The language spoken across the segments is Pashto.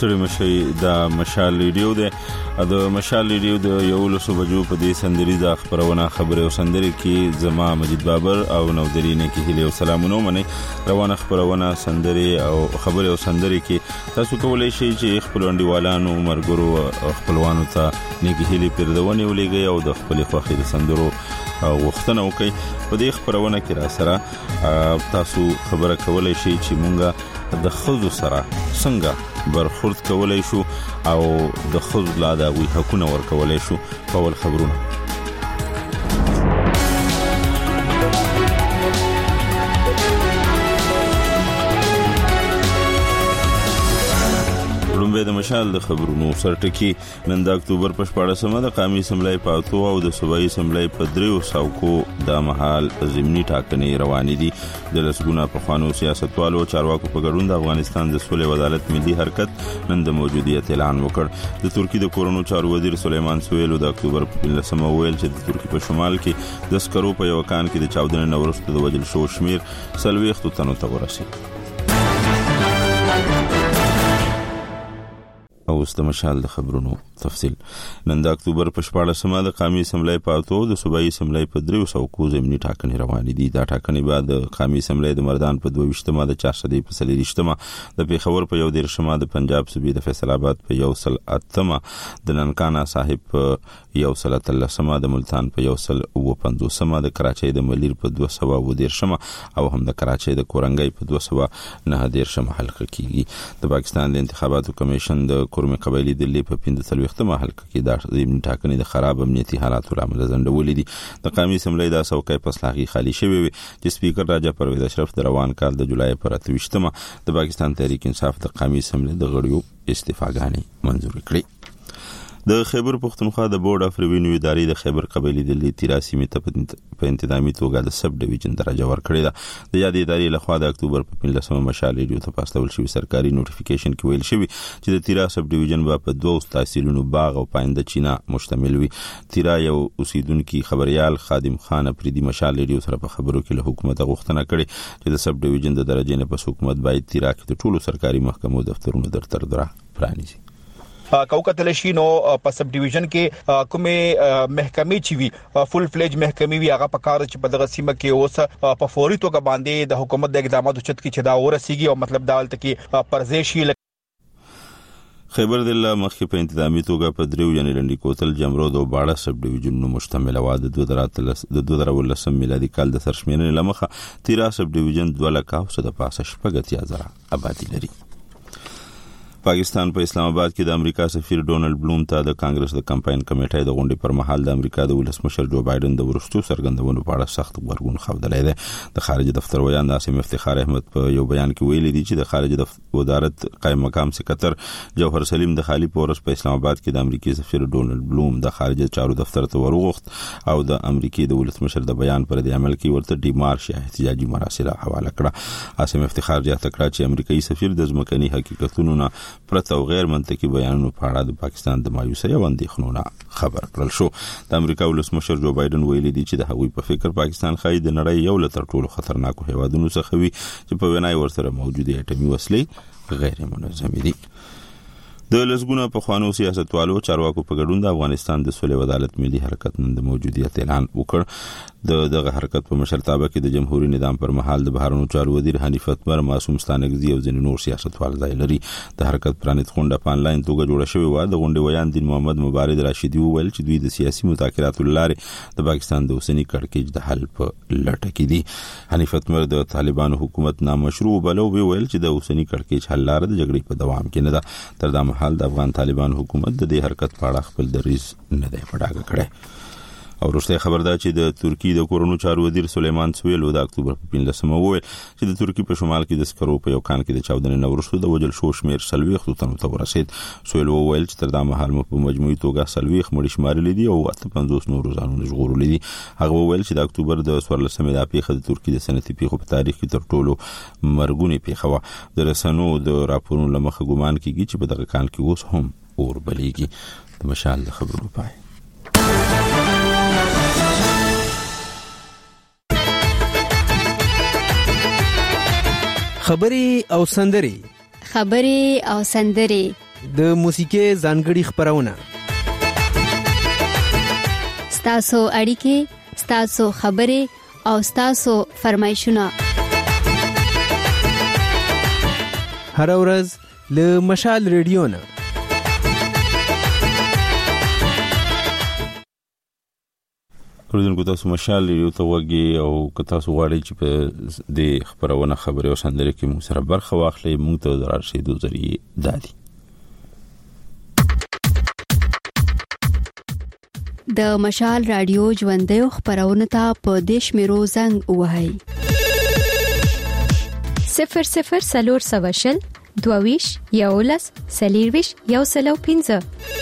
ستړي مشي د مشال ریډیو ده د مشال ریډیو د 11 بجو په دې سندریزه خبرونه خبره او سندري کې زما مجید بابر او نوذرینه کې هلي او سلامونه مني روانه خبرونه سندري او خبره او سندري کې تاسو کولای شئ چې خپل انډیوالانو مرګرو خپلوانو ته نیکی هلي پیردونی ولېږي او د خپل خوخي د سندرو وختونه وکي په دې خبرونه کې را سره تاسو خبره کولای شئ چې مونږه د خود سره څنګه برخورد کولای شو او د خود لا د وی حقونه ور کولای شو په ول خبرونه لومبه د مشال د خبرونو سرټکی نن د اکتوبر په 14مه د قومي اسمبلی په اتو او د صوبایي اسمبلی په 300 کو د محل ضمني ټاکنې روانې دي د لسګونه په خوانو سیاستوالو چارواکو په ګډون د افغانستان د سولې و عدالت ملي حرکت نن د موجودیت اعلان وکړ د ترکی د کورونو چارو وزیر سلیمان سویل د اکتوبر په 15مه ویل چې د ترکی په شمال کې د سکرو په یو کان کې د چاودنې نورسته د وجل شو شمیر 40 تنو ته ورسید او د مشال د خبرونو تفصیل نن د اکتوبر په 14مه د قومي اسمبلی په اتو د صوبایي اسمبلی په 300 کو ضمني ټاکنې روانې دي دا ټاکنې بعد د قومي اسمبلی د مردان په 22مه د 400 په 30مه د پیښور په 110مه د پنجاب صوبې د فیصل آباد په 108مه د ننکانا صاحب په 113مه د ملتان په 150مه د کراچۍ د ملیر په 210مه او هم د کراچۍ د کورنګي په 209مه حلقه کیږي د پاکستان د انتخاباتو کمیشن د کورمه قبایلی دلی په 15مه حلقه کې د ټاکنې د خراب امنیتي حالاتو لامل ځنډولې دي د قومي اسمبلی د څوکۍ پسلاغي خالی شوی وي چې سپیکر راجا پرویز اشرف د روان کال د جولای پر 28مه د پاکستان تحریک انصاف د قومي اسمبلی د غړیو استعفاګانې منظور کړې د خیبر پختونخوا د بورډ اف ریوینیو ادارې د خیبر قبایلی دلی 83 مې په انتظامی توګه د سب ډیویژن درجه ورکړې ده د یاد ادارې لخوا د اکتوبر په 15مه مشال ریډیو ته پاستول شوی سرکاري نوټیفیکیشن کې ویل شوی چې د تیرا سب ډیویژن په 2 تحصیلونو باغ او پاینده چینا مشتمل وي تیرا یو اوسیدونکو خبريال خادم خان افریدي مشال ریډیو سره په خبرو کې له حکومت غوښتنه کړې چې د سب ډیویژن د درجې نه پس حکومت باید تیرا کې د ټولو سرکاري محکمو دفترونو درتر پرانیزي کوکتل شي نو په سب ډیویژن کې کومه محکمې چې وی فل فلیج محکمې وی هغه په کار چې په دغه سیمه کې اوس په فوري توګه باندې د حکومت د اقداماتو چت کې چې دا ورسیږي او مطلب دالت کې پرځېشي خیبر دله مخکې په انتظامی توګه په دریو یعنی لنډی کوتل جمرود او باړه سب ډیویژنونو مشتمل و د 2013 میلادي کال د سرشمېرنې لمخه تیرا سب ډیویژن 2,150,000 آبادی لري پاکستان په اسلام آباد کې د امریکا سفیر ډونلډ بلوم ته د کانګرس د کمپاین کمیټې د غونډې پر مهال د امریکا د ولسمشر جو بایدن د ورستو سرګندونو په اړه سخت غبرګون خوندلې ده د خارجه دفتر ویان ناسم افتخار احمد په یو بیان کې ویلي دي چې د خارجه وزارت قائم مقام سکرټر جوهر سلیم د خالی پورس په اسلام آباد کې د امریکای سفیر ډونلډ بلوم د خارجه چارو دفتر ته ورغوښت او د امریکای د ولسمشر د بیان پر د عمل کې ورته ډیمارش احتجاجي مراسل حواله کړه ناسم افتخار جاته کړه چې امریکای سفیر د ځمکني حقیقتونو نه پرته او غیر منطقي بیانونو په اړه د پاکستان د مایوسۍ او اندېښنو خبر کړل شو د امریکا ولسمشر جو بایدن ویلي دی چې د هغوی په فکر پاکستان خای د نړۍ یو له تر ټولو خطرناکو هیوادونو څخه وي چې په وینای ورسره موجوده اټومي وسلې غیر منظمې دي د لسګونه په خوانو سیاستوالو چارواکو په ګډون د افغانستان د سولې و عدالت ملي حرکت نن د موجودیت اعلان وکړ دغه حرکت په مشرتابه کې د جمهوریت نظام پر مهال د بهرنیو چارو وزیر حنیف اتمر معصوم ستانکزی او ځینې نور سیاستوال ځای لري د حرکت پرانیت غونډه په انلاین توګه جوړه شوې و د غونډې ویان دین محمد مبارک راشدی وویل چې دوی د سیاسي مذاکراتو لارې د پاکستان د اوسنی کړکېچ د حل په لټه کې دي حنیف اتمر د طالبانو حکومت نامشروع بلو ویل چې د اوسنی کړکېچ حل لار د جګړې په دوام کې نه ده تر دا مهال د افغان طالبان حکومت د دې حرکت په اړه خپل دریځ نه دی پټاګه کړی او وروسته خبر ده چې د ترکی د کورونو چارو وزیر سلیمان سویل د اکتوبر په 15مه وویل چې د ترکی په شمال کې د سکرو په یو کان کې د چاودنې نورسته د وجل شو شمیر 40 تنو ته ورسید سویل وویل چې تر دا مهال په مجموعي توګه 40 مړي شمارل دي او 50 نور ځانونه ژغورل دي هغه وویل چې د اکتوبر د 14مه د پیښه د ترکی د صنعتي پیښو په تاریخ کې تر ټولو مرګونی پیښه و د رسنو د راپورونو لمخه ګومان کیږي چې په دغه کان کې اوس هم اور بلیږي د مشال خبرو پای خبري او سندري د موسیقي ځانګړي خبرونه، ستاسو اړیکې، ستاسو خبرې او ستاسو فرمایشونه هر ورځ له مشال ریډیو نه. اوریدونکو تاسو مشال ریډیو ته وګورئ او که تاسو غواړئ چې په دې خبرونه خبرې او سندرې کې موږ سره برخه واخلئ، موږ ته د راشدو ذریعہ دادي. د مشال رادیو ژوندۍ خبرونه ته په دیش میرو زنګ وهاي 00 22 یولس سلیرویش یو سلو 15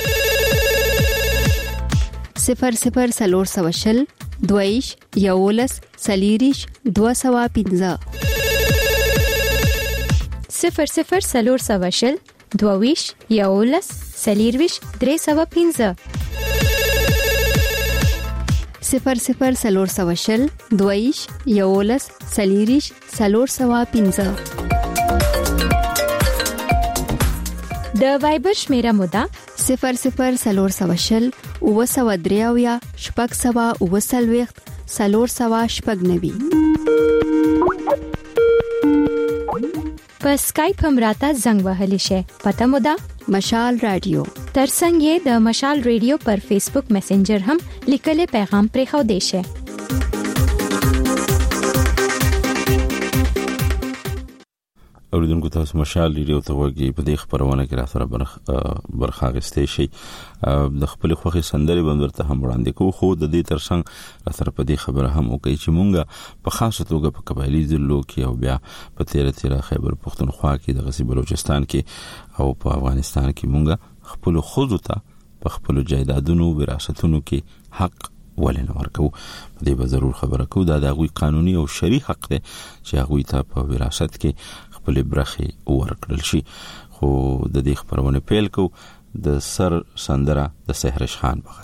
00 22 یولس سلیریش 215 00 22 یولس سلیرویش 315 00 22 یولس سلیریش 315. د وایبر شمیره مودا 00 وسودریاویا شپږ سوا وسلويخت سلور سوا شپږ نوي. په سکایپ هم راته زنګ وهلی شي. پته مودا مشال رادیو. ترڅنګ یې د مشال ریډیو پر فیسبوک میسنجر هم لیکل پیغام پرې خو دی شي. اوریدونکو تاسو مشال ریډیو ته وګورئ، په دې خبرونه کې را سره برخه اخیستئ شي. د خپل خوخي سندري بندرته هم وړاندې کوو، خو د دې ترڅنګ را سره په دې خبره هم وکړي چې مونږه په خاصه توګه په قبایلی ضلعو کې او بیا په تیره خیبر پختونخوا کې د غزي بلوچستان کې او په افغانستان کې مونږه خپل خوځو ته په خپل جایدادونو وراثتونو کې حق ولنه ورکو. په دې به ضرور خبره کوو. دا د غوي قانوني او شرعي حق دی چې غوي ته په وراثت کې خپل برخه ورکړل شي. خو د دې خبرونه پیل کو د سر سندره د سحرش خان بغا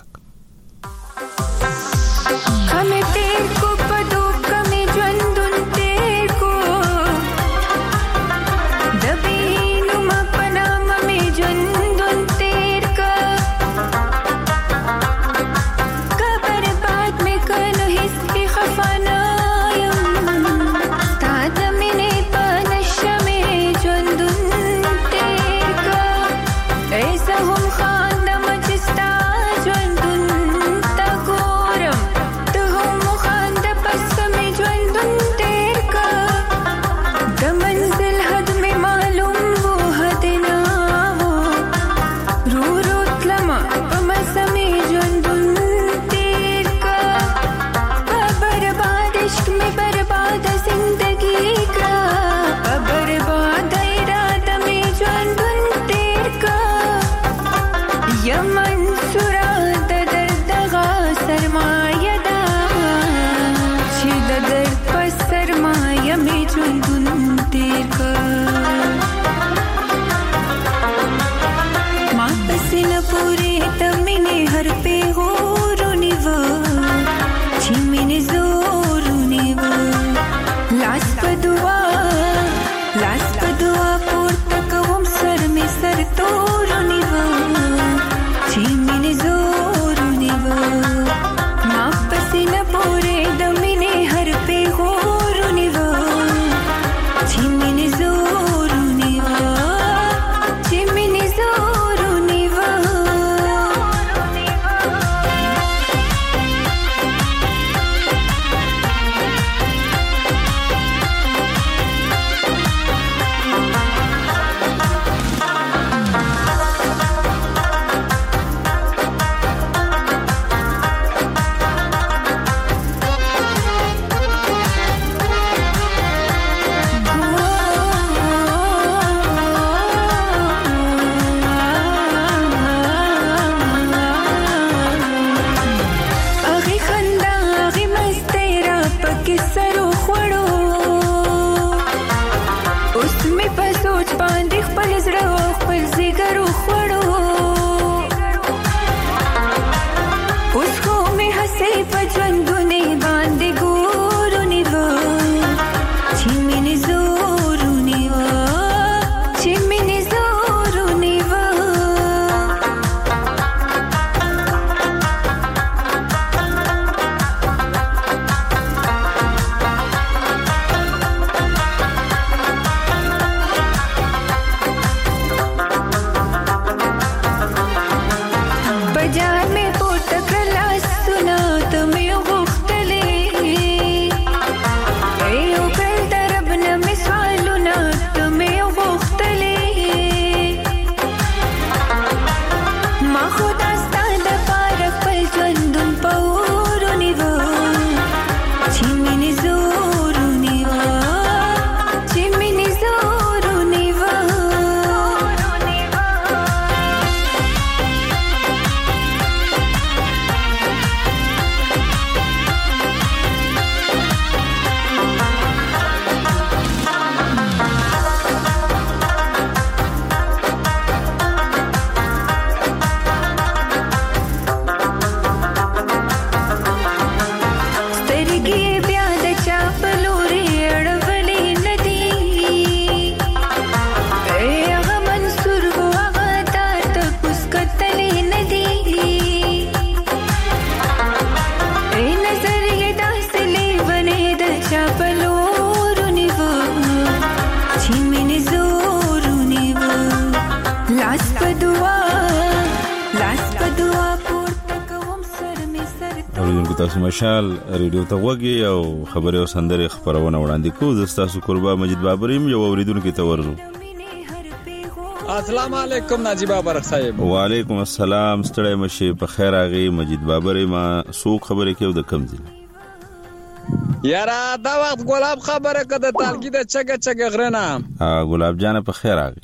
اوریدونکو تاسو مشال ریډیو ته وګورئ او خبري او سندري خبرونه وړاندې کوو. تاسو قربا مجید بابریم یو اوریدونکو ته ورزو. السلام علیکم ناجی بابر صاحب. وعلیکم السلام. ستړی مشه په خیر راغی. مجید بابریم سو خبرې کوي د کم ځای یارا دا وخت ګلاب خبره کده تالګي د چګه غرنه ګلاب جان په خیر راغی.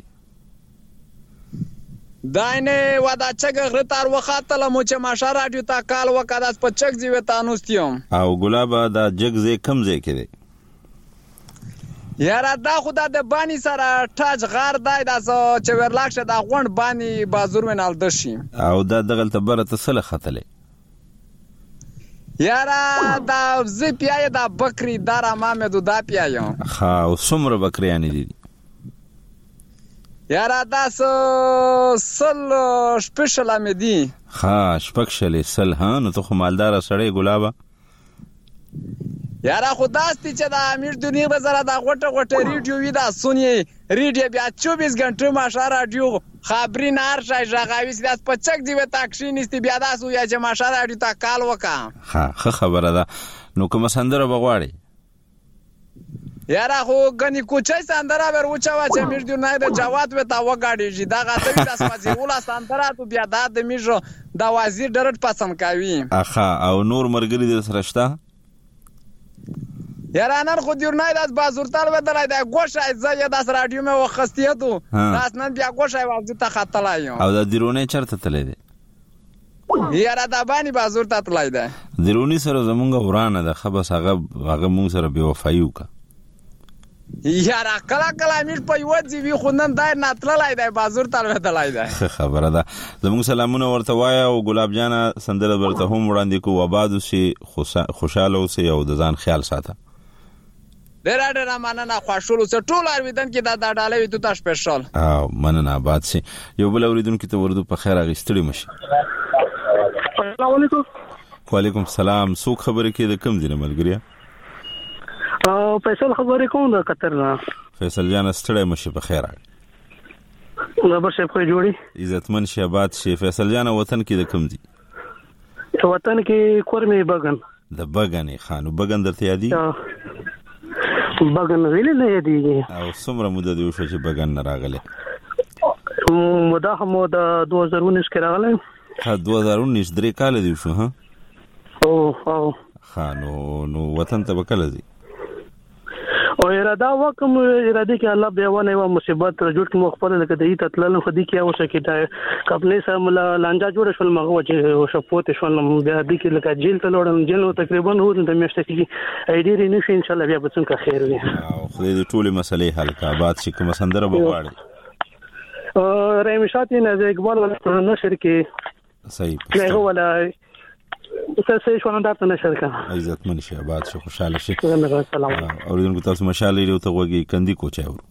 داینه ودا چګه غرتار وخاتله مو چې ماشه راډیو تا کال وکړه په چګ زیو تانوستیم او ګلاب دا جګ زې کم زې کړي یارا دا خدا د بانی سره ټاج غار دای داسو چې ورلاښه دا غوند بانی بازور منال دشي او دا دغل تبره تسله خطلې یارا دا زی پیای دا بکری دارا مامدو دا پیایو ها او څومره بکریانی دي یارا دا سل سپیشل امدی ها سپیشل سل ها نو ته مالدار سړی ګلابا یارا خداستی چې دا امیر دنیا بازار دا غټه ریډیو وی دا سونی ریډیو بیا 24 غنټه ماشه راډیو خبري نار شای ژغاوي سیاست په چک دی و تاکشي نيستي بیا دا سو یا چې ماشه راډیو تا کال وکا ها خبره ده نو کوم سندره بغواړي یارا خو غني کوچای سندره ور وچا چې امیر دنیا دا جواد و تا وګاډي جی دا غاټه تاسو مازی ولا سندره تو بیا دا د میجو دا وزیر ډرټ پسند کوي اخا او نور مرګري د سرشتہ یارا نن خو دیورنای داس بازورتال بدلای دا ګوښه زې داس راډیو مې وخستې ته داس نن بیا ګوښه واځي ته خطلای او دا دیرونه چرته تلې دي یارا دا باندې بازور ته تلای دا دیرونی سره زمونږ ورانه ده خبس هغه مونږ سره بے وفایو کا یارا کلا میر په یو ځوی خو نن دای ناتلای دا بازور ته بدلای دا خبره ده زمونږ سلامونه ورته وایا او ګلاب جان سندره ورته هم وړاندې کو وبادو سي خوشاله اوسه او د ځان خیال ساته ډېر مننه خوشاله اوسه ټول ارویدن کې دا ډالې وي ته سپیشل او مننه باد سي یو بل اوریدونکو ته ورته په خیر غستړي مشي. السلام علیکم. وعلیکم السلام. سو خبره کې د کم دینه ملګری فیصل خبرې کوم د قطر نه. فیصل جان ستړی مشه په خیر راغی. خبر شپ خو جوړي عزتمن شهباد شي. فیصل جان وطن کې د کم دي وطن کې کورمې بغن د بغنې خانو بغن درته یادي بغن ویل نه یادي او څومره موده دی چې بغن نه راغله موده هم د 2019 کې راغله 2019 درې کال دی شو ها او خانو وطن ته وکړه دي او اراده وکم اراده کې الله به ونه و مصیبت جوړ کې مخبره لکه د ایت تلل خو دي کې او شکیدا خپل سره لانجا جوړ شول مغه چې شپوت شول بیا دي کې لکه جیل ته لوړم جیل تقریبا هو د میاشتې کې ایډی نشي ان شاء الله بیا به څنګه خیر وي او خو دې ټولې مسلې حل کا بعد چې کوم سندره بغواړي رحمشات نه اقبال ولا نشر کې صحیح هو ولا تاسو شو اندات نشر کا عزت من شي آباد شي خوشاله شي. سلام اوریدونکو تاسو مشال لري ته وګي کندي کوچا ور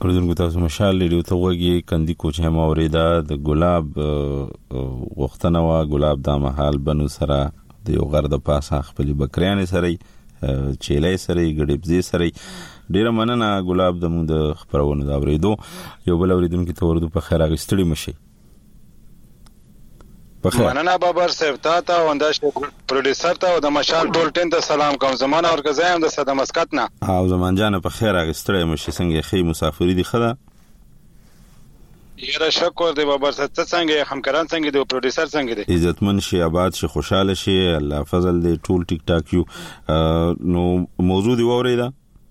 اوریدونکو تاسو مشال ریډیو ته وګورئ کندي کوچ هم اوریدا د ګلاب وختنه وا ګلاب د محل بنو سره د یو غرد پاسه خپل بکریان سره چيلې سره ګډيبزي سره ډیره مننه ګلاب د مونږ د خبرونو دا اوریدو یو بل اوریدونکو ته ورته په خیر اغستړي مشي مننه بابر صاحب تا ونداش پروډوسر ته او د مشال ټول ټیم ته سلام کوم زمانه ورګزایم د صد مسقط نه او زمان جان په خیر اغستړي مشي څنګه خې مسافری دي خدا یره شکر دی بابر صاحب څنګه همکاران څنګه دی پروډوسر څنګه دی عزتمن شي آباد شي خوشاله شي الله فضل دی ټول ټیک ټاک یو نو موضوع دی وریدا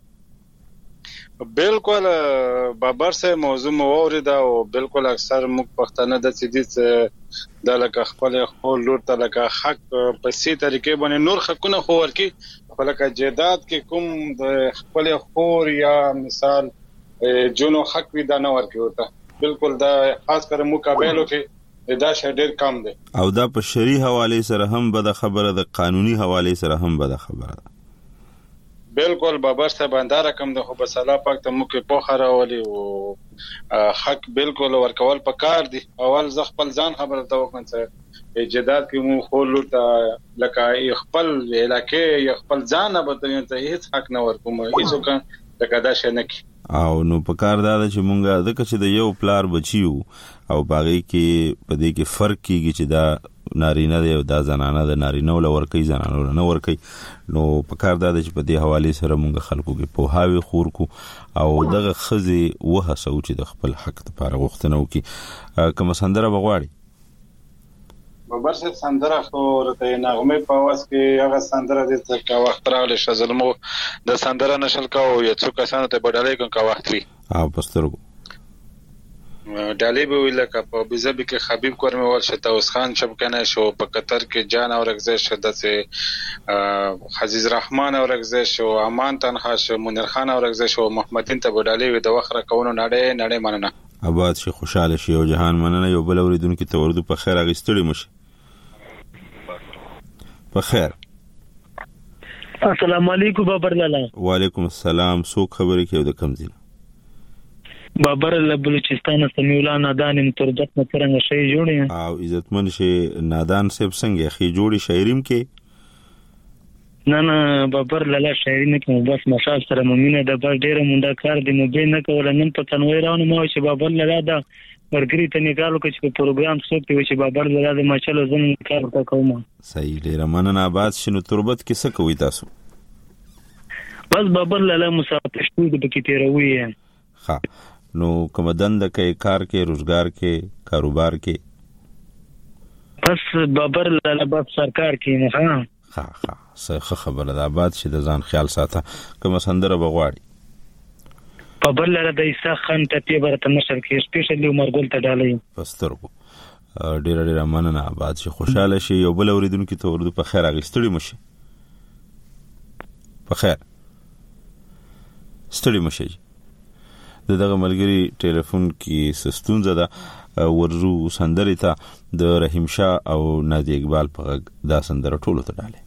بالکل بابر صاحب موضوع موردا او بالکل اکثر مخ پښتنه د سیدی د لکه خپل خپل لور ته لکه حق په سي طریقې باندې نور حقونه خو ورکی لکه جیدات کې کوم د خپل خور یا مثال جنو حق وی دا نه ورکی وته بالکل دا خاص کر مقابلو کې دا شډیر کم دی او دا په شری حواله سره هم بده خبره د قانوني حواله سره هم بده خبره بالکل بابر صاحب اندار کم د خو بساله پاک ته مو کې پوخره ولي او حق بالکل ورکول پکار دي اول ز خپل ځان خبره ته وکړم چې جداد کې مو خول ته لکه خپل علاقې خپل ځان به ته هیڅ حق نه ورکوم هیڅ کان لکه دا شنه کی او نو پکار دا چې مونږه د کچې د یو پلار بچیو او باغی کې پدې کې فرق کیږي چې دا نارینه دی او دا زنانه د نارینه ول ورکی زنانه نه ورکی نو پکار دا چې په دې حواله سره مونږ خلکو کې پوهاوی خور کو او دغه خزي وه سوچ د خپل حق لپاره غوښتنه وکي کوم سندره بغواړي بابر صاحب سندره خو ورته نغمه په واس کې هغه سندره د څه وخت راغلی شزلمو د سندره نشل کا او یو څو کسانو ته بدلای کوم کا وخت وی پسترګو ډالې به ویل کا په بيزبي کې حبيب کورمه ول شته اوس خان شب کنه شو په قطر کې جان او رغزه شده سه عزیز رحمان او رغزه شو امان تنها شو منیر خان او رغزه شو محمدین ته بدلای وي د وخره کونو نړۍ مننه آباد شي خوشاله شي او جهان مننه یو بل اوریدونکو ته ورده په خیر اغستړي مشي په خیر السلام علیکم بابر لالا وعلیکم السلام سو خبرې کې د کم زین بابر بلوچستان سمیع الله نادان ترجت نه څنګه شي جوړي او عزتمن شي نادان صاحب څنګه خي جوړي شاعریم کې نه بابر لالا شاعري نه کوم بس مشال سره ممینه د بل ډیره مونډه کار دی مو به نه کول نن په تنوي راونه مو چې بابر لالا دا ورګری ته نیکالو چې پروګرام څوک دی چې بابر لالا د مچلو زم کار وکړ کوم صحیح ډیره مننه آباد شنو تربت کې څه کوي تاسو بس بابر لالا مسافر شو د پکې تیروي ها نو کوم دند کې کار کې روزګار کې کاروبار کې بس بابر لالا بس سرکار کې نه ها څه خبره ده آباد شي د ځان خیال ساته کوم سندره بغواړي بابر لالا د عیسی خان ته پیبرته نشر کې سپیشلی عمر ګل ته ډالې پسترګو ډیره مننه آباد شي خوشاله شي یو بل اوریدونکو ته ورده په خیر اغستړي مشي په خیر ستړي مشي دغه ملګری ټلیفون کې سستون زده ورزو سندرې ته د رحیم شاه او نادی اقبال په دا سندره ټولو ته ډاله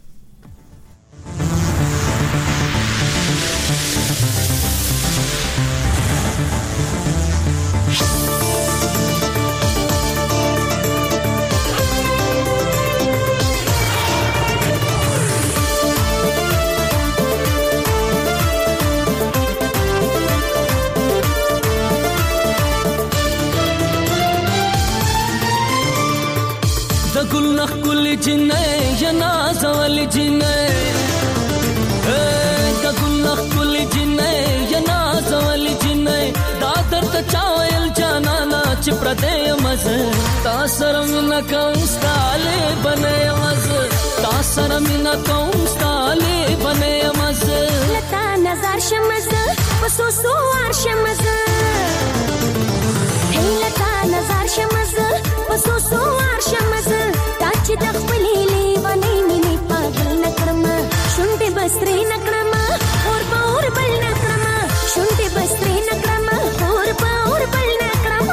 جنې جنا زول جنې کګل خپل جنې جنا زول جنې دا درته چاویل جانا نا چې پردې مزه تا سره منا کوم ستاله بنې مزه تا سره منا کوم ستاله بنې مزه لتا نظر شمزه پسو سو ار شمزه لتا نظر شمزه پسو سو ار شمزه چې د خپلې لیوانې مینې پاگل نکړم شونډې بسترې نکړم اور په اور بل نکړم شونډې بسترې نکړم اور په اور بل نکړم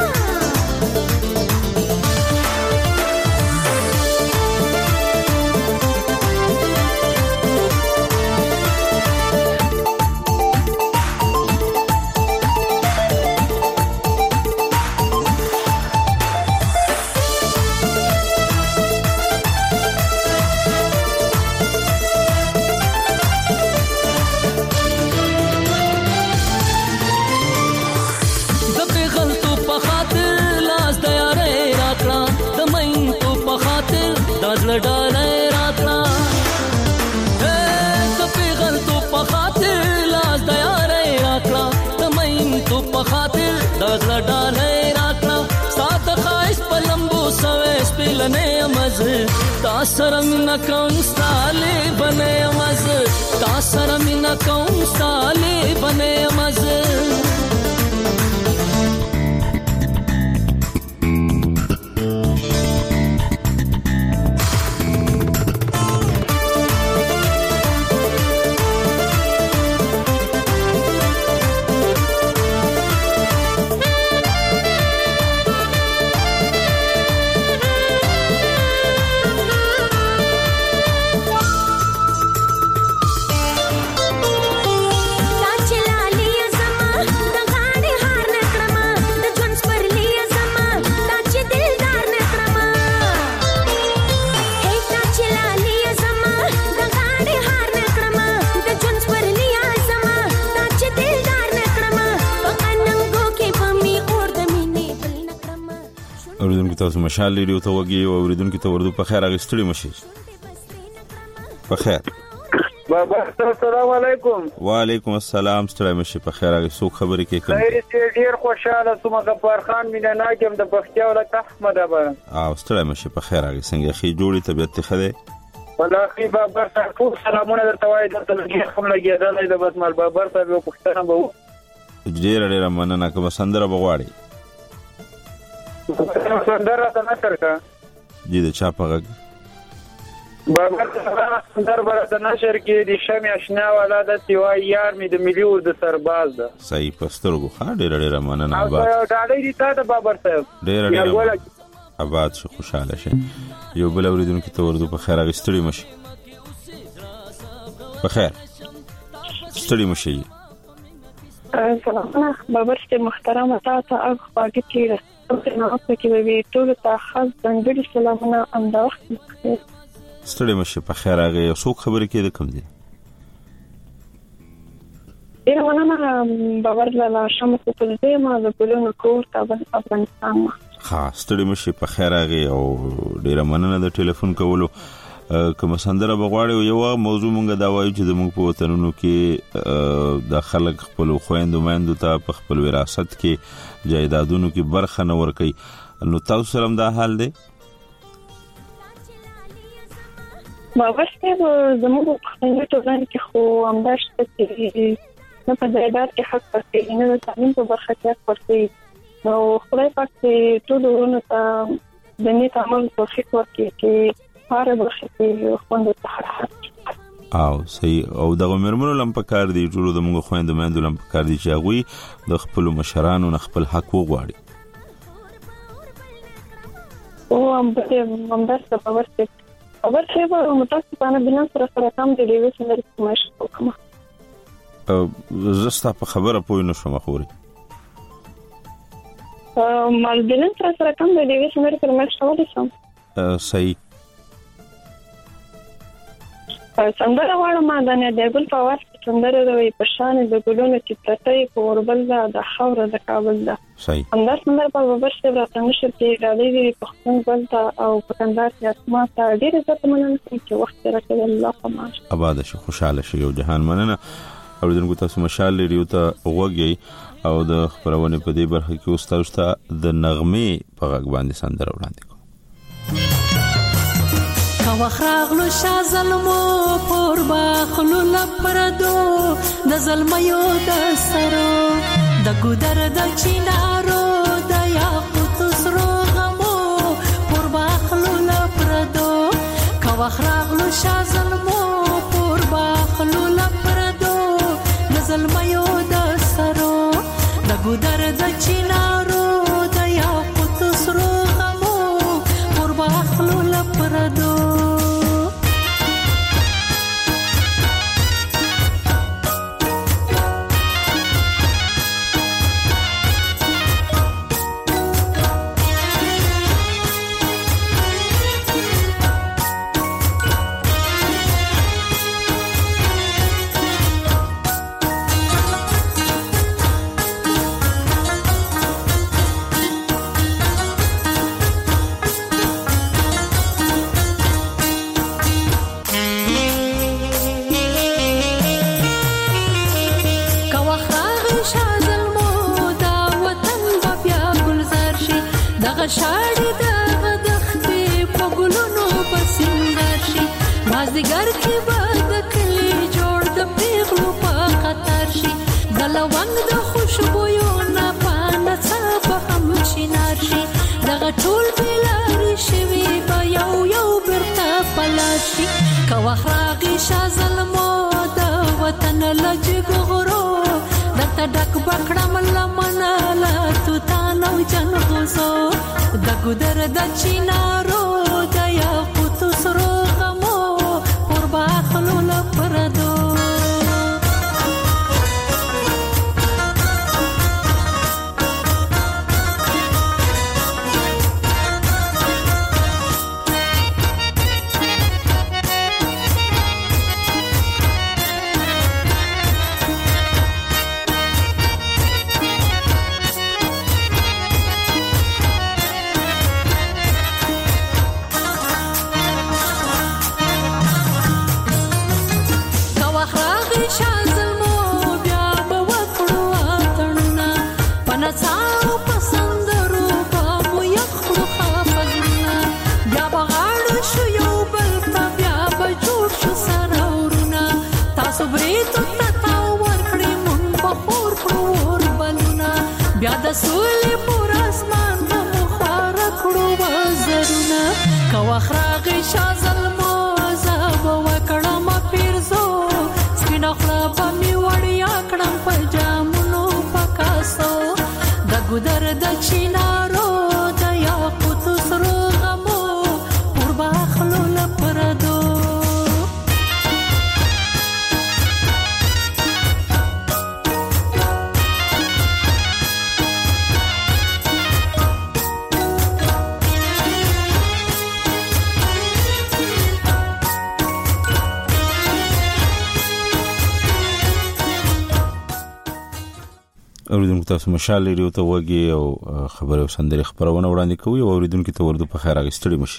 دغلا ډالې راکړه سات خایس پلمبو سوې سپلنې مز تا سره مینا کوم ستاله بنې مز تا سره مینا کوم ستاله بنې مز تاسو مشال لري او ته وګي او اوریدونکو ته ورته په خیر اغستړي مشي په خیر بابا السلام علیکم وعلیکم السلام ستړي مشي په خیر اغه سو خبرې کې کوم ډیر خوشاله سوم غفار خان مینا ناجم د بختیا ولک احمد ابا او ستړي مشي په خیر اغه څنګه خي جوړي طبيعت خده والله بابا ټول سلامونه درته وای درته لګي کوم لګي دا بس مال بابا صاحب یو پښتنه وو ډیر مننه کوم سندره بغواړي سندره ته نشر کا جی د چا پغه بابا سندره برته نشر کې د شمع آشنا والا د سیوا یار می د مليور د سرباز ده صحیح پسترګو ها ډیر مننه او دا دې تا د بابا صاحب ډیر آباد شو خوشاله شه یو بل اوریدونکو ته ورته په خیر اغستړي مشي په خیر ستړي مشي سلام بابا ست محترم تاسو هغه باقي تیر نو په کې وی ټول ته خاص ځنګړي سلامونه امدا وخت ستړي مشه په خیر هغه یو څوک خبرې کې د کم دي مننه باور لا شمس په دې ما د ګلونو کور ته افغانستان ها ستړي مشه په خیر هغه او ډیر مننه د ټلیفون کولو کوم سندره بغواړي یو موضوع مونږ دا وایو چې د مونږ په وطنونو کې د خلک خپل خويندو مایندو ته په خپل وراثت کې جایدادونو کې برخه نه ورکي نو تاسو سره دا حال دی بابا ستاسو زموږ په ټولنه کې خو همداشته چې نه په جایداد کې حق پرې نه د تعلیم په برخه کې حق پرې نو خدای پاک ټول ورونو ته د نیت عمل توفیق ورکړي چې هر برخه کې خوند ته او صحیح او دغه مرمنو لم پکار دی ټول د موږ خويند مندو لم پکار دی چې هغه د خپل مشرانو نه خپل حق وغواړي او هم درته باورته به متاسفانه بنا سره کم دی لیوي څنګه کومش کوم زستا په خبره پوه نه شوم خوري مال بنا سره کم دی لیوي څنګه کومش تاسو صحیح سندره واړه ما د نه دګل په واسطه سندره دوی په شان د ګلونو چې پرته په اوربل د خوره د کابل ده صحیح اندر سندره په وبشته راته نشي چې راځي په خپل بلته او په کندهار کې اسما ته ډیره ځته مننه چې وخت راکړل الله پماش آباد شي خوشاله شي یو جهان مننه اوریدونکو تاسو مشال لري او ته وګي او د خبرونه په دې برخه کې اوس ته د نغمه په غږ باندې سندره وړاندې وخراغلو شا ظلمو پور باخلو لپردو د ظلمیو د سرو د ګودر د چینارو د یاقوت سرو غمو پور باخلو لپردو وخراغلو شا ظلمو پور باخلو لپردو د ظلمیو د سرو د ګودر د چینارو د یاقوت سرو غمو پور باخلو لپردو دغه شاړې دغه دښتې په ګلونو به سینګار شي مازدیګر کې به د کلي جوړ د پیغلو په قطار شي د لونګ د خوشبویو نه پانه څه به هم شینار شي دغه ټول بېلارې شوي به یو یو بیرته پلار شي که وخت راغی شاه زلمو د وطن له جګو غرو درته ډک به کړم لمنه له توتان او جنغوزو د ګودر د چینارو د یاقوتو سرو غمو پر باخلو له پردو سولې پر اسمان به مخواره کړو وزرونه که وخت راغی شاه زلمو زه به وکړم پیرزو سپینه خوله به مې وړیا کړم په جامونو په کاسو د ګودر د چینارو د یاقوتو سرو غمو پر باخلو له پردو اوریدونکو تاسو مشال ریډیو ته وګي او خبري او سندري خبرونه وړاندې کوي او اوریدونکو ته ورته په خیر راغستړي مشي.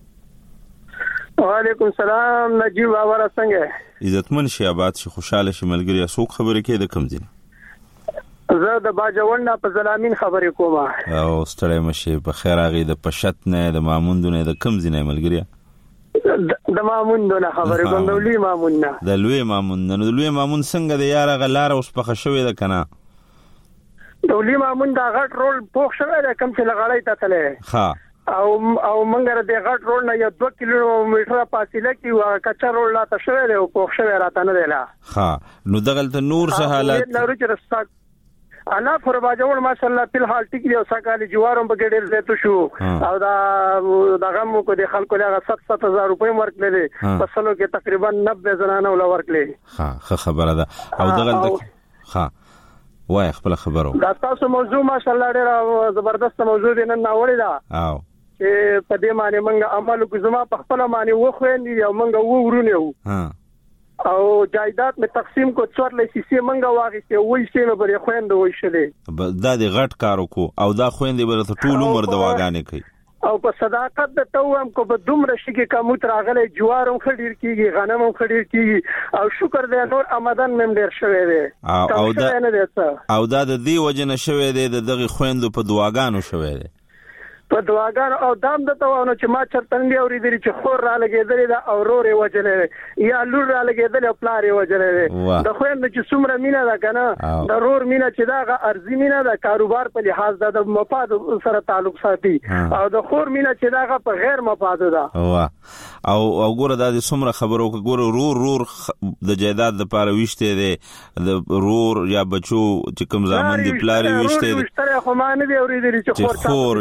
وعلیکم السلام نجیب بابا څنګه عزتمن شي آباد شي خوشاله شي ملګری اسوک خبرې کې د کم دي زه د باجوړنا په زلامین خبرې کوم او ستړی مشي په خیر راغی د پشت نه د ماموند نه د کم دي نه ملګری د ماموند نه خبرې کوم د لوی ماموند نه د لوی ماموند نه د لوی ماموند څنګه د یاره غلار اوس په خښوي د کنه دولی مامون دا غټ رول پوښ شوی دا کم چې لغړای ته تله ها او منګره د غټ رول نه یو 2 کیلومتره فاصله کې وا کچا رول لا ته شوی دی او پوښ شوی راته نه دی لا ها نو دغلته نور څه حالات نور چې رستا انا فرباجوړ ماشاءالله په حال ټیک دی او ساکالي جوارم بغیر زیاتو شو او دا غم کو د خلکو له 7,000 روپۍ ورکړلې فصلو کې تقریبا 90 زنانه ول ورکړلې ها خبره ده او دغلته ها وای خپل خبرو دا تاسو موضوع ماشاءالله ډېر زبردست موضوع دی نن راوړی دا او چې په دې باندې موږ عمل کوو زما په خپل باندې وخوېندې او موږ ورونه یو او جایداد می تقسیم کو 4 سیسه موږ واغسته وې سینه بری خويند وې شلې دا د غټ کارو کو او دا خويندې بر ته ټول عمر دواګانې کوي او په صداقت د توام کو په دومره شي کې کومت راغله جوارم خډیر کیږي غنمم خډیر کیږي او شکر دې نور آمدن مم ډیر شوی دی او دا د دې وجنه شوی دی دغه خويندو په دواګانو شوی دی په دواګانو او دام د توانو چې ما چرتنګي اورېدل چې خور را لګېدل دا او رورې وجلې یا لور را لګېدل او پلارې وجلې د خويند چې څومره مینا ده کنه د رور مینا چې دا ارزي مینا ده کاروبار په لحاظ د مفاد سره تعلق ساتي او د خور مینا چې دا په غیر مفاد ده او ګوره دا د څومره خبرو ګوره رور د جیداد د پاره وشته دي د رور یا بچو چې کوم ځامن دی پلارې وشته دي خو ما نه دی اورېدل چې خور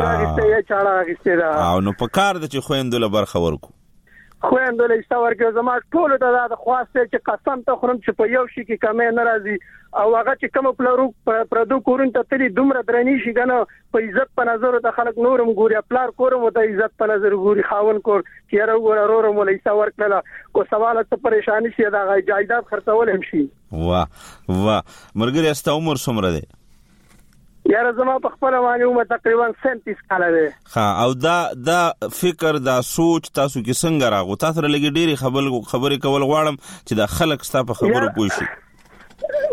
او نو په کار د چې خويندو له برخه ورکو خويندو له استورګه زما ټول ته د خواسته چې قسم ته خورم چې په یو شي کې کمې ناراضي او هغه چې کوم پردو کورن ته تری دومره درنی شي کنه په عزت په نظر ته خلک نورم ګوري پلار کورم ته عزت په نظر ګوري خاون کور چې رورم له استور کړه کو سوال ته پریشانی شي دا جایداد خرڅول هم شي واه مرګري است عمر څومره دی یاره زما په خپل باندې عمر تقریبا 37 کال دی ها او دا فکر دا سوچ تاسو کې څنګه راغو تاسو لګي ډېری خبرې کول غواړم چې دا خلک ستا په خبرو پوه شي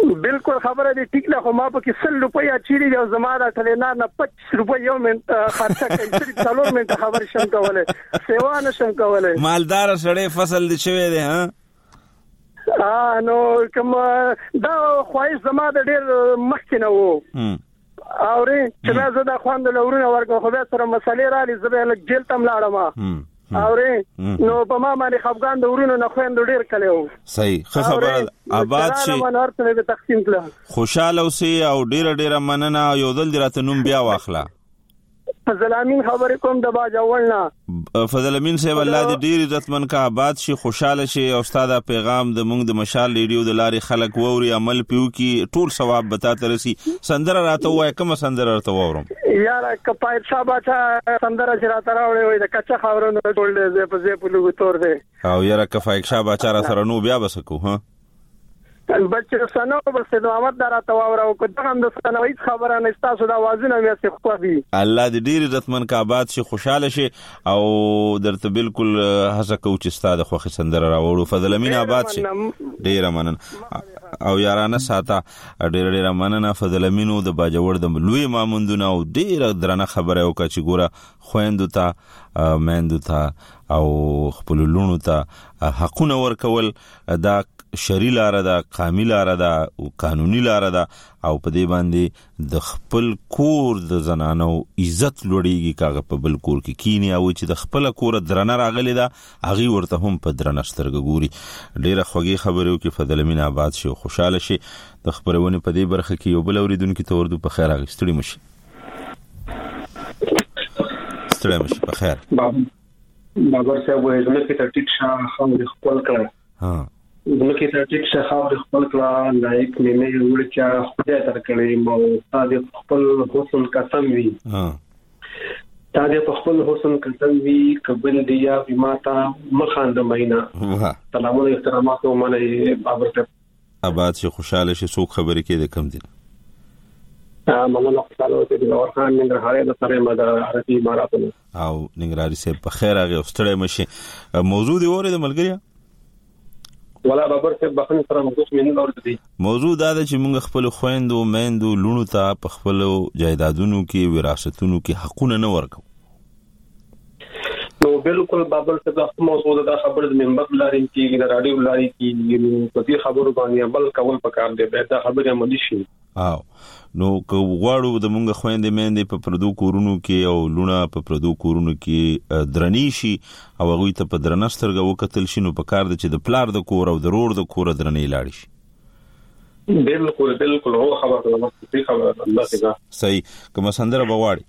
بالکل خبره دي ټیک ده، خو ما په کې 100 روپۍ اچېږي او زما د ټلینار نه 25 روپۍ یو منټ خرڅه کوي، 3 منټه خبرې شم کولای، سیوا نشم کولای. مالدار سړی فصل دي شوی دی ها. نو کوم دا خوایس زما د ډېر مخکې نه وو اورې چې زه د خوند لورونه ورکو، خو بیا سره مسلې رالي، زه به لږ جیل ته لاړم اورې نو په ما باندې خفګان د ورونو نه خويند ډېر کړو. صحیح خبره آباد شي، خوشاله اوسې او ډېر مننه. یو دل راته نوم بیا واخله. فضل امین خبرې کوم د باجوړنا. فضل امین صاحب الله دې ډېر عزتمن کا آباد شي، خوشاله شي او استاد پیغام د مونږ د مشال ریډیو د لارې خلک ووري، عمل پیو کی ټول ثواب بتا ترسي. سندره راته وای کوم سندره راته وورم یار کپای صاحب اچھا سندره چې راته راوړې وای د کچا خبرونو ټول دې په لوګو تور دې او یار کفای صاحب اچھا را سره نو بیا بسکو ها بچ سنو بس د محمد دراته واورو کو دغه د سنوي خبره نه تاسو د اوازونه مې څه خو دي. الله دې ډیر عزتمن کا آباد شي، خوشاله شي او درته بالکل هڅه کوم چې ستاسو خوخي سندره راوړو. فضل امین آباد شي، ډیر مننه او یارانه ساته ډیر مننه. فضل امینو د باجوړ د لوی ماموندونه او ډیر درنه خبره وکړه چې ګوره خويندو ته مېندو ته او خپل لونو ته حقونه ورکول دا شرعي لاره ده، قانوني لاره ده او قانوني لاره ده او په دې باندې د خپل کور د زنانو عزت لوړیږي. کاغه په بل کور کې کینی او چې د خپل کور درنه راغلی ده هغه ورته هم په درنه سترګ ګوري. ډیره خوږی خبرو کې فضل امین آباد شي او خوشاله شي. د خبرونه په دې برخه کې یو بل اوریدونکو ته ورته په خیر راغستړي مشي. ستړي مشي په خیر. بابر صاحب وایي چې ته ټیک شاه خو خپل کړه. ها زمکه ته ټیک شاه خپل کړه لایک نه وړ چې خدای تر کړی مو تاسو خپل حسن قسم وی. تاسو په خپل حسن قسم وی قبل دی یا ماتا مخاند مهینا. سلام علیکم احترامات او منه بابر صاحب آباد شي، خوشاله شي. څوک خبرې کې د کم دي مننه خپل ته د اورخان ننګرهار د سره مدار عربي اماراتو او ننګرهاري صاحب په خیر هغه ستړی مشي. موضوع دی وره د ملګریا ولا بابر صاحب بخنه سره موضوع مې نه اورېدې. موضوع دا ده چې موږ خپل خويندو مېندو لونو ته په خپل جایدادونو کې وراثتونو کې حقونه نه ورکو. نو بالکل بابر صاحب دا موضوع دا خبر د منبر لاري کې د رادیو لاري کې په دې خبرو باندې بل کول پکار دی به دا خبره عملي شي. نو که غواړو د مونږ خويندې مېندې په پردو کورونو کې او لونه په پردو کورونو کې درنی شي او هغه ته په درنسترګه وکتل شي، نو په کار د چې د پلار د کور او د رور د کور درنې لاړ شي. بالکل هو خبره الله څنګه صحیح. کوم سندره بواړي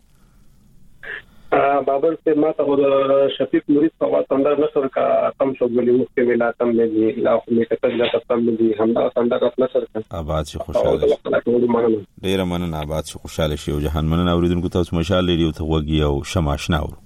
بابر سے ما ته د شفیق مرید په واسطه نصر کا کم شو غلی مخکې ملا تم دی لا خو می کتل دا تم دی همدا څنګه نصر کا آباد شي خوشاله ډیر مننه. آباد شي خوشاله شي او جهان مننه. اوریدونکو تاسو مشال لري او ته وګي او شماشنا ورو.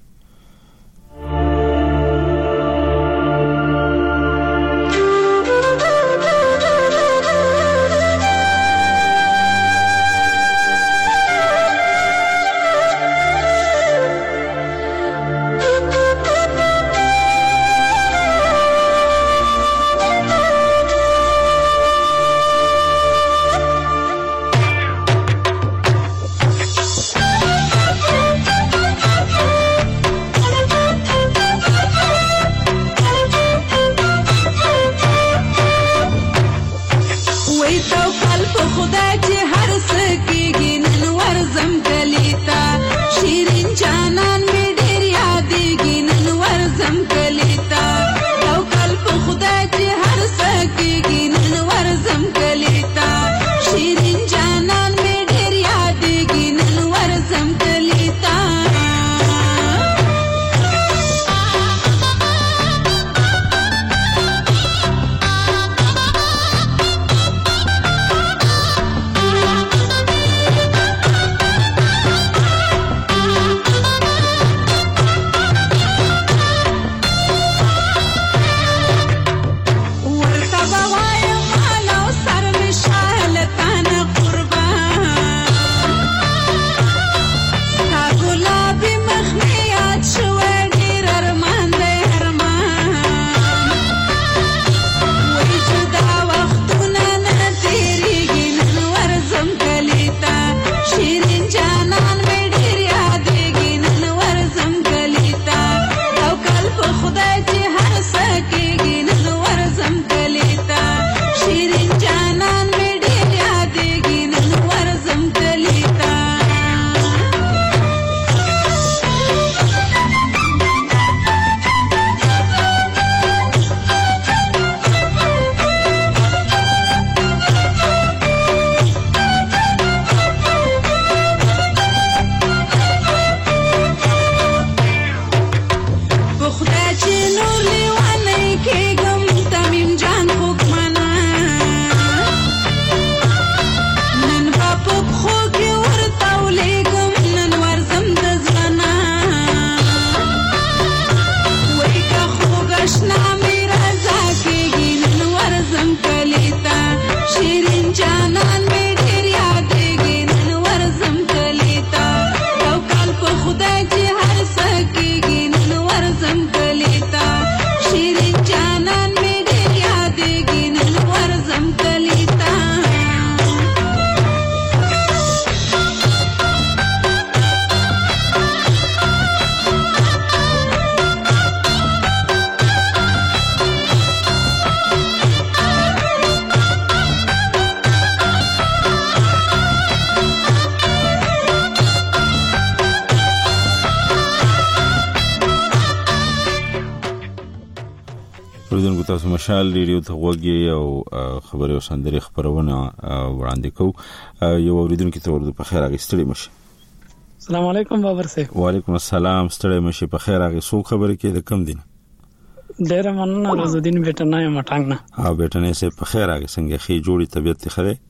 اوریدونکو تاسو مشال ریډیو ته وګورئ او خبري او سندري خبرونه وړاندې کوو. یو اوریدونکو ته ورته په خیر اغستړي مشه. السلام علیکم بابر صاحب. وعلیکم السلام. ستړي مشه په خیر اغه سو خبري کې د کم دین. ډیر مننه روزدین بیٹنه یم ټنګ نه. ها بیٹنه سه په خیر اغه څنګه خې جوړي طبيعت ته خره.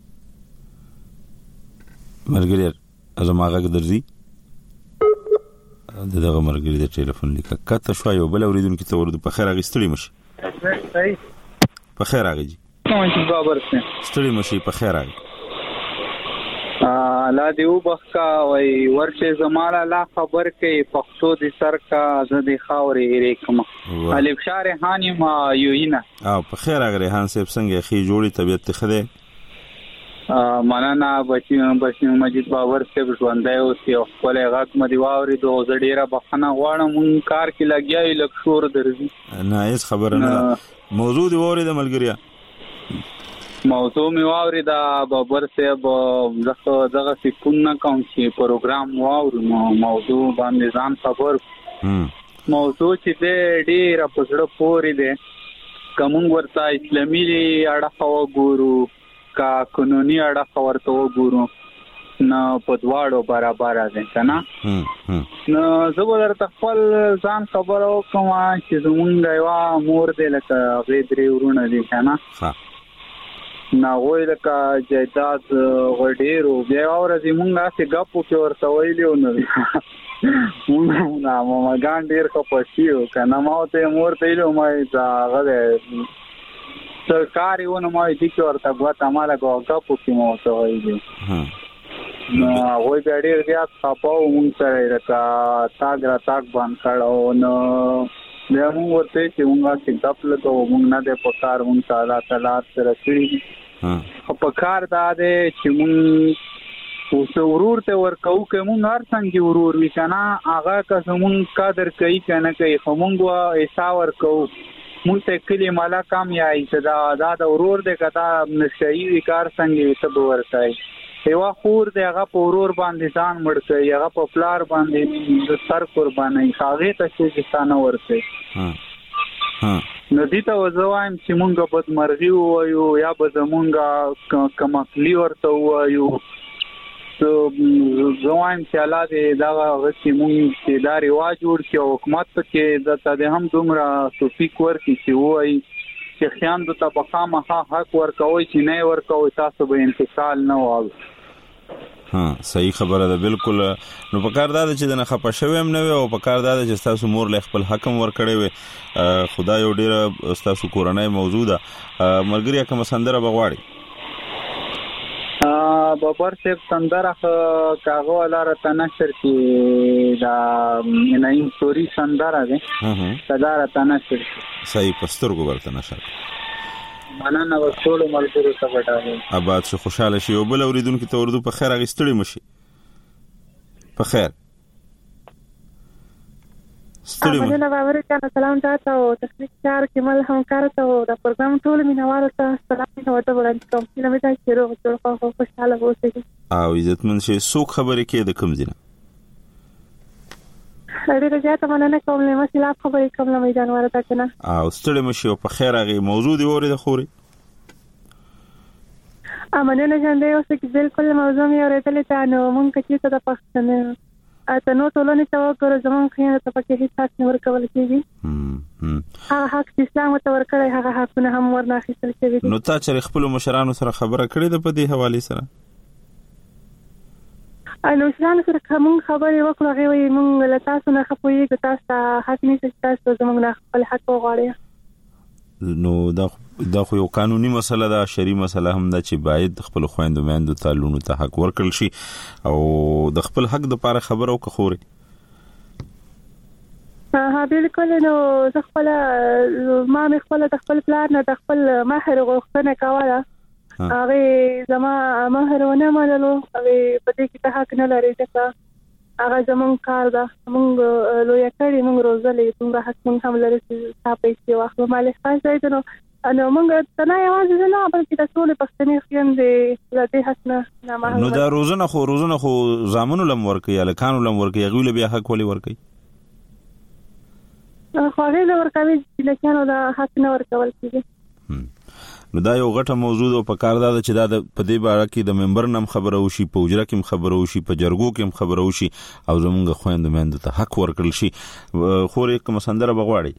مرګري ازماغه درځي. دغه مرګري د ټلیفون لیکه کته شو یو بل اوریدونکو ته ورته په خیر اغستړي مشه. په خیر اغه جی. کوم بابر صاحب. ستړي مشه په خیر اغه. لا دیو بخکا وای ورشه زماله لا خبر کې پښتو دي سر کا زدي خاوري ریکما الف شار هاني ما یوینا په خیر اگر هان صاحب څنګه خي جوړي طبيعت ته خده مننه بچي مجید باور صاحب ژوندای او سی خپل غاک مدي واوري دو زډيره بخنه غواړم مون کار کې لګیاي لکشور درځي نه هیڅ خبر نه موضوع دی ووري د ملګریا موضوع می واوري دا بابر صاحب دغه سپونه کوم چې پروګرام واورو موضوع باندې ځان خبر موضوع چې دې ډیر په سره پوري دې کوم ورته اسلامي اړه وګورو کا قانوني اړه ورته وګورو نو په دواړو برابر ده کنه نو زه ولر خپل ځان خبر او کوم چې زمونږ یو مور دې لکه غیدري ورونه دي کنه نا وای لکه جیداد غډیرو بیا اورځي مونږه چې غپو کې ورته ویلو نو مونږ نه ما ګان ډیر خپشیو کنه ما ته مور ته له ما دا غله سرکاري ونه ما دې کې ورته غواته مالا غپو کې مو ته ویلو نو وای ډیر بیا خپاو مونږ سره لکه تاګ باندې کړه نو بیا مونږ ورته چې مونږه چې خپل ته مونږ نه د پکار مونږ تعالی سره کړی په کار دا ده چې مونږ اوس ورور ته ورکو کې مونږ هر څنګه ورور وی کنه هغه که مونږ قدر کوي کنه کوي مونږ ایسا ورکو مونږ ته کلی مالا کام یا ایدا دا ورور دې کدا نشئی کار څنګه ته ورکای یو خور دې هغه په ورور باندې ځان مړ کوي هغه په پلار باندې سر قرباني هغه ته چې ستانه ورکي نو دې ته وځوایم چې مونږ په مرغي وایو یا به زمونږه کمکلی ورته وایو ته زوایم چې الله دې دا غوښتي مونږ چې دا رواج جوړ کړي او حکومت کې د ته هم دومره توفیق ورکړي چې وایي چې خیان د طبقه مخه حق ورکوي چې نه ورکوي تاسو به انتقال نه واو صحیح خبره ده بالکل نو په کار دا چې نه خپه شوم نه او په کار دا چې تاسو مور له خپل حکم ورکړي وي خدای یو ډیره تاسو کورنۍ موجوده مرګري کوم سندره بغواړي بابر صاحب سندره کاغو لاره تنشر کې دا نه ستوري سندره ده صداره تنشر صحیح پسترګو ورته نشر مننه ورسول ملګرو ته وډاله آباد شو خوشاله شي او بل اوریدونکو ته ورته په خیر اغستړي مشي په خیر ستړي مننه باور ته سلام تاسو او تخنیک کار کې مل هم کارته او د پروګرام ټول مینوالو ته سلام نو ته وړاندې کوم چې نو ته شروع کړو خوشاله اوسئ او عزتمن شي څوک خبرې کې د کوم دینه ډیره زیاته مننه کوم له مسله خبرې کوم له میدان ورته کنه او ستړي مشي او په خیر هغه موضوع دی اوري د خوري مننه جنده اوس کې بالکل موضوع مې اورېدلې ته نو مونږ چې ته د پښتنه اته نو ټولنې ته وګورو زمون خیانت ته پکې هیڅ حق نه ورکول کېږي هغه حق اسلام ته ورکړی هغه حقونه هم ورنه اخیستل شوی نو تا چې خپل مشرانو سره خبره کړې ده په دې حواله سره نو اسلام سره کوم خبرې وکړو هغه وي مونږ له تاسو نه خپويږو تاسو حق نشته تاسو زموږ نه خپل حق وغواړئ نو دا خو یو قانوني مسله ده شرعي مسله هم ده چې باید خپل خويندو میندو ته لونو ته حق ورکړل شي او د خپل حق د لپاره خبرو کوي ها بالکل نو زه خپل ما مې خپل د خپل پلان نه د خپل مہر غوښتنه کوله هغه زما مهرونه مالو هغه په دې کې ته حق نه لري چې هغه زمون کار ده موږ لوی کړی موږ روزلې څنګه حق موږ هم لري چې تاسو یې واخلو مالې خاصه ده نو موږ تنه یوازې نه بلکې د ټول پښتني خیان دې د دې حق نه نو دا روزنه خو زامنو لم ورکي یا لکانو لم ورکي غویل بیا حق ولي ورکي خواږه د ورکوي چې لکانو د حق نه ورکول کیږي. نو دا یو غټه موضوع ده په کار ده چې دا په دې باره کې د ممبر نم خبره وشي، په اجره کې خبره وشي، په جرګو کې خبره وشي او زمونږ خويند مند ته حق ورکړل شي. خو یک مسندره بغواړي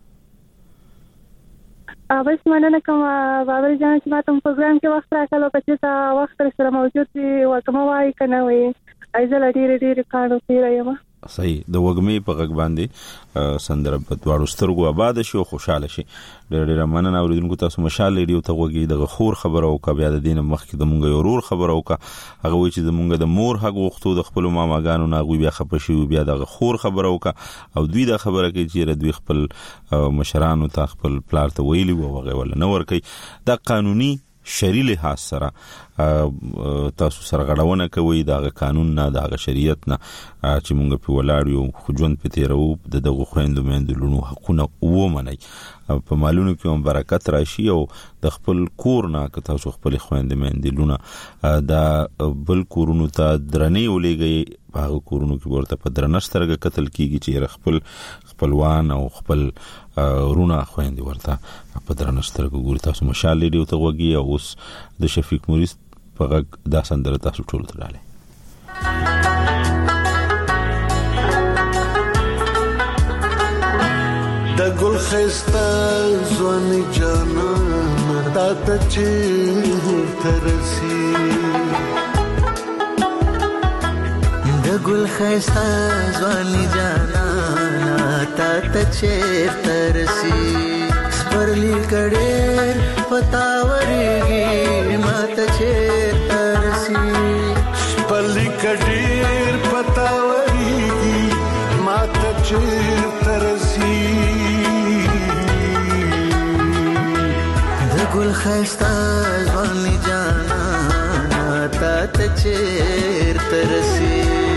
بس مننه کوم بابر جان چې ماته په پروګرام کې وخت راکړو، چې تا وخت سره موجود وي ورته مو وایي کنه وي ایزل ډېر کارو پیرایم. صحیح د وګمې په غږ باندې سندره په دواړو سترګو آباد شي او خوشاله شي. ډېر مننه اوریدونکو تاسو مشال ریډیو ته وګورئ د غخور خبرو او کا بیا د دین مخکې د مونږ یو ورور خبرو کا هغه وی چې د مونږ د مور حق وختو د خپل ماماګانو ناغوي بیا خپشي بیا د غخور خبرو کا او دوی د خبره کوي چې ردوی خپل مشرانو ته خپل پلار ته ویلی وو هغه ول نه ور کوي. دا قانوني شری لحاظ سره تاسو سره غړونه کوي دا قانون نه دا شریعت نه چې مونږ په ولاړ یو خو ژوند په تیرو د دغه خويندو مندلونو حقونه ومني په مالونو کې هم برکت راشي او د خپل کور نه که تاسو خپل خويندې مندلونه دا بل کورونو ته درنې ولېږي هغه کورونو کې ورته په درنښترګه قتل کیږي چې خپلوان او خپل رونه خويندې ورته په درنښترګه ګوري. تاسو مشال ریډیو ته وګورئ او اوس د شفیق موريس په غږ دا سندره تاسو ټول ته ډاله. د ګل خسته ځواني جانان تا ته چې ترسي د ګل خسته ځواني جانان تا ته چې ترسي سپرلی کډېر پتاوريږي ماته چې ترسي سپرلی کډېر پتاوريږي ماته چې ترسي د ګل خسته ځواني جانا تا ته چې ترسي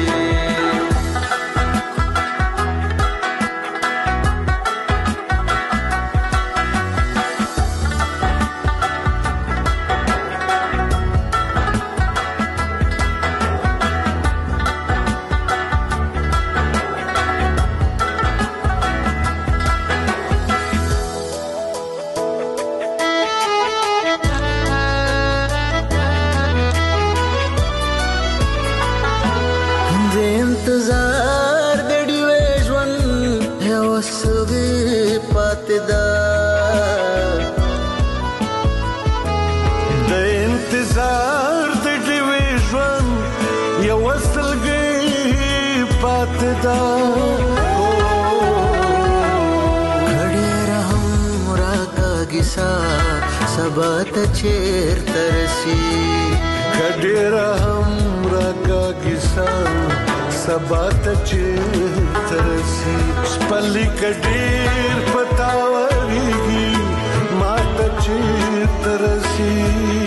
سبات چیر ترسی کډیر هم راکا کیسا سبات چیر ترسی سپلی کډیر پتاوريږي مات چیر ترسی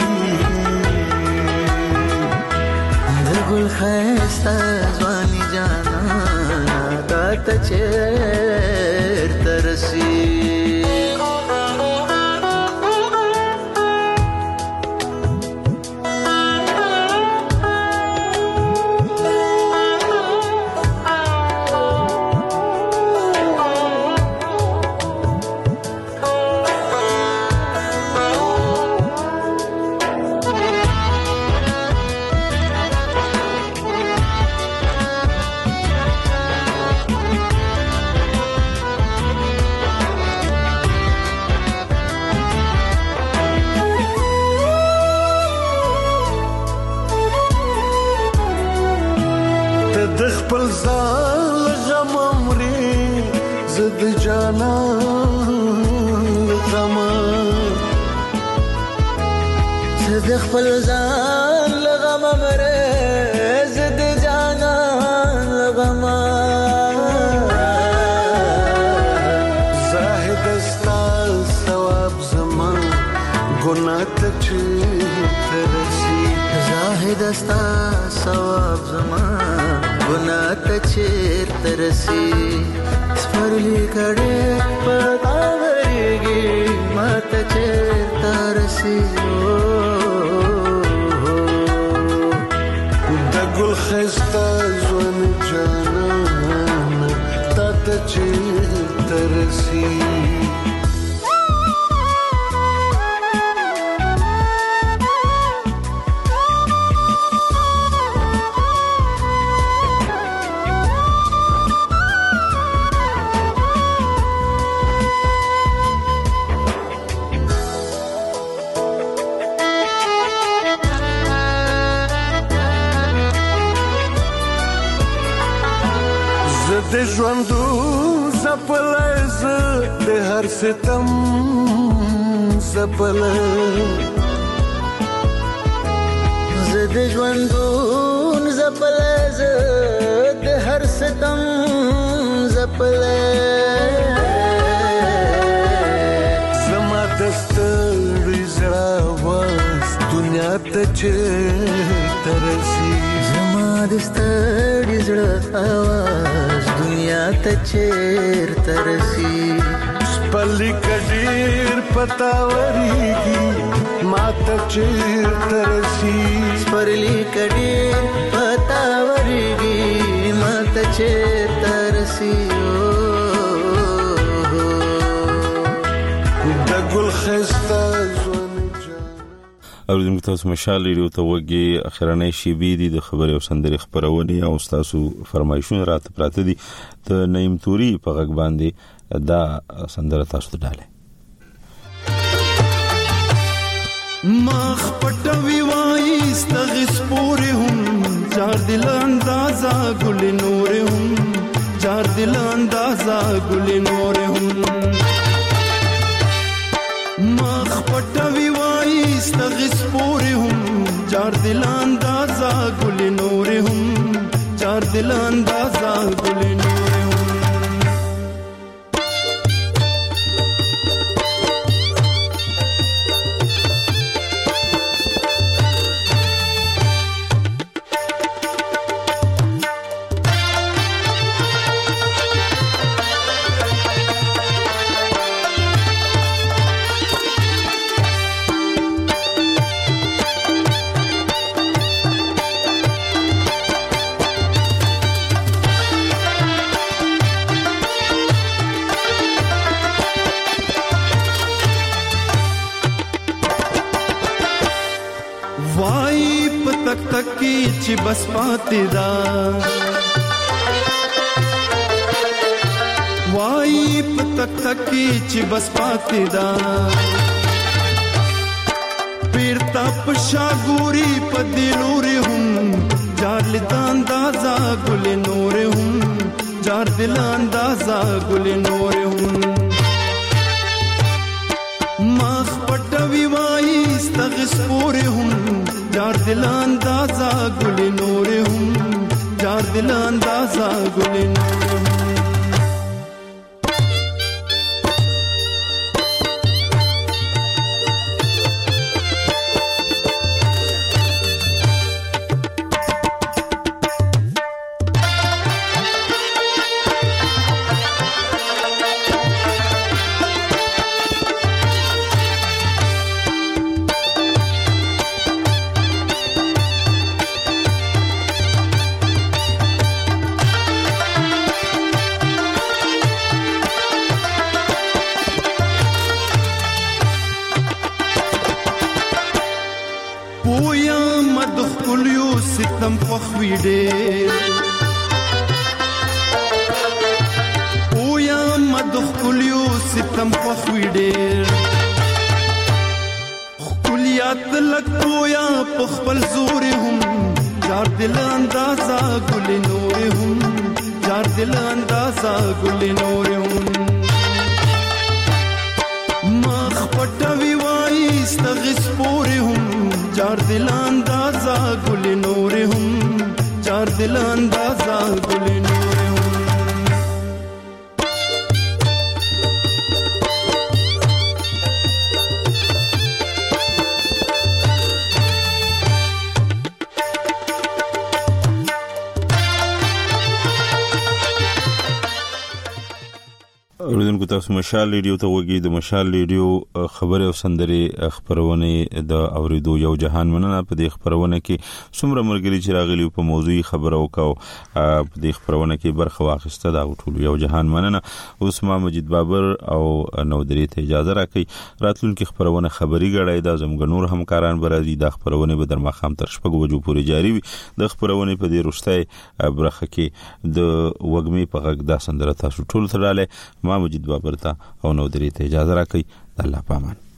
د ګل خسته ځواني جانا تا ته چیر ترسی د خپل ځان لغم مره زد جانان لغم زاهد استال ثواب زمان ګناه ته ترسي زاهد استال ثواب زمان ګناه ته ترسي سپرلی کډې پتاوريږي ماته چې ترسي ګل خسته ځواني جانان تا ته چې ترسي زده ژوندو زپلای زده هر ستم زپلای زده ژوندو زپلای زده هر ستم زپلای زما دستړي زړه واس دنیا ته چیرته رسي زما دستړي زړه आवाज دنیا ته چیرته رسي پلی کډیر پتاوريږي ماته چیرته رسي پلی کډیر پتاوريږي ماته چیرته رسي د ګل خسته اوریدونکو تاسو مشال ریډیو ته وګي اخرنۍ شیبې دي د خبري او سندري خبرونه او تاسو فرمایشونه راته پراته دي ته نیم توري په غږ باندې دا سندره تاسو ته ډاله مخ پټوي وای استغس پورې هم چار دل اندازا ګل نور هم چار دل اندازا ګل نور هم مخ پټوي وای استغس پورې هم چار دل اندازا ګل نور هم چار دل اندازا ګل نور چې بس پاتې دا وای پتک تکي چې بس پاتې دا پیرتا پشاګوري پدلوري هم جار لدا اندازا ګل نور هم جار دل اندازا ګل نور هم مخ پټوي وای استغس پورې هم جار دل اندازا ګل نور هم جار دل اندازا ګل نور هم ستم فخوی ډېر او یا مدخ کلیو ستم فخوی ډېر کلیات لکو یا پخپل زور هم جار دل اندازا ګل نور هم جار دل اندازا ګل نور هم مخ پټوي وای استغس پورې هم جار دل اندازا ګل نور هم جار دل اندازا ګل نور هم اوریدونکو تاسو مشال ریډیو ته وګورئ د مشال ریډیو خبره او سندري خبرونه د اوریدو یو جهان مننه په دې خبرونه کې څومره مرګري چې راغلي په موضوعي خبرو کاو په دې خبرونه کې برخه واخیسته دا ټول یو جهان مننه اوس ما مجید بابر او نو درې ته اجازه راکړي راتلونکي خبرونه خبري غړای د زمګ نور همکاران برازي د خبرونه به در مخام تر شپږ بجو پورې جاری وي د خبرونه په دې رښتای برخه کې د وګمي په غږ د سندره تاسو ټول تراله ما مجید بابر ته او نو درې ته اجازه راکړي الله پامان